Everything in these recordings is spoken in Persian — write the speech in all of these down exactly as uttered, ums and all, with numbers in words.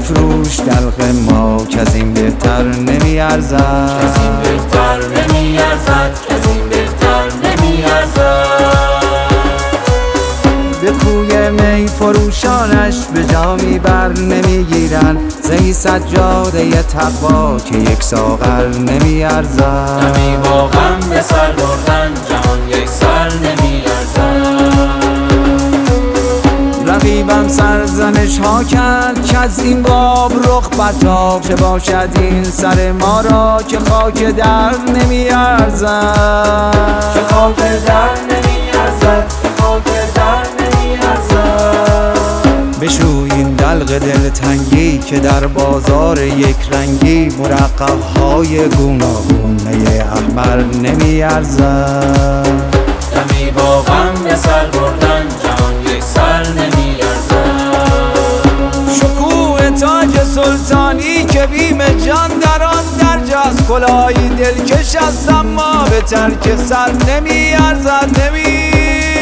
بفروش دلق ما که از این بهتر نمیارزد، از این بهتر نمیارزد، از این بهتر نمیارزد. به کوی می فروشانش به جامی بر نمیگیرن، زهی سجاده تقوا که یک ساغر نمیارزد. دمی با غم به سر بردن جهان یک سر نمیارزد. رقیبم سرزنش ها کرد که از این باب رخ برتاب، چه باشد این سر ما را که خاک در نمیارزد، که خاک در نمیارزد، که خاک در نمیارزد. بشوی این دلق دلتنگی که در بازار یک رنگی مرقع‌های گوناگون می احمر نمیارزد. دمی با غم به سر بردن جهان یک سر نمیارزد. شکوه تاج سلطانی که بیم جان در آن درجاست، کلاهی دلکش است اما به ترک سر نمیارزد، نمیارزد.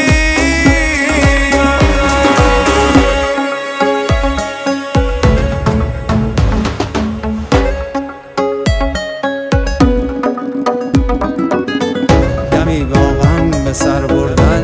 دمی با غم به سر بردن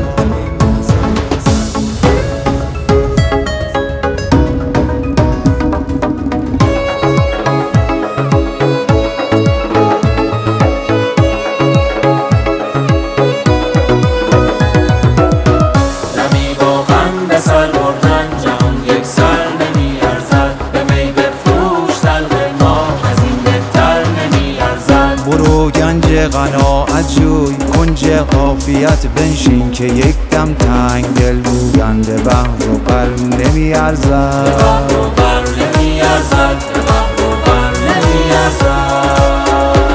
برو گنج قناعت جوی، کنج عافیت بنشین که یک دم تنگ دل گوینده بحر و بر نمیارزد، بحر و بر نمیارزد، بحر و بر نمیارزد.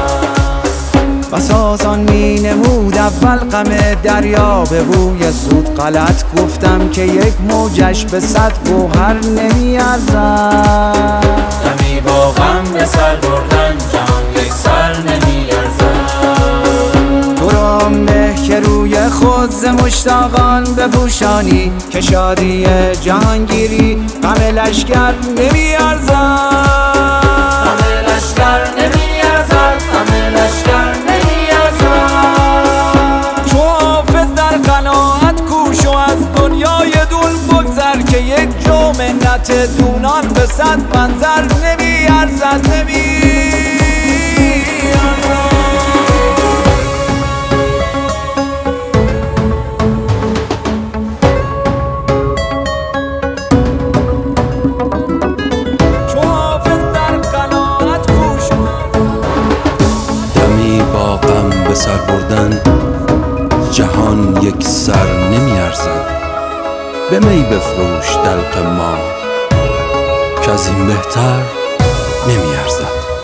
بس آسان می نمود اول غم دریا به بوی سود، غلط گفتم که یک موجش به صد گوهر نمیارزد. دمی با غم به سر بردن جهان یک سر نمیارزد. برام به که روی خود ز مشتاقان بپوشانی، که شادی جهانگیری غم لشکر نمیارزد، غم لشکر نمیارزد، غم لشکر نمیارزد. چو حافظ در قناعت کوش و از دنیای دون بگذر، که یک جو منت دونان به صد منظر نمیارزد، نمیارزد. به سر بردن جهان یک سر نمیارزد. به می بفروش دلق ما که از این بهتر نمیارزد.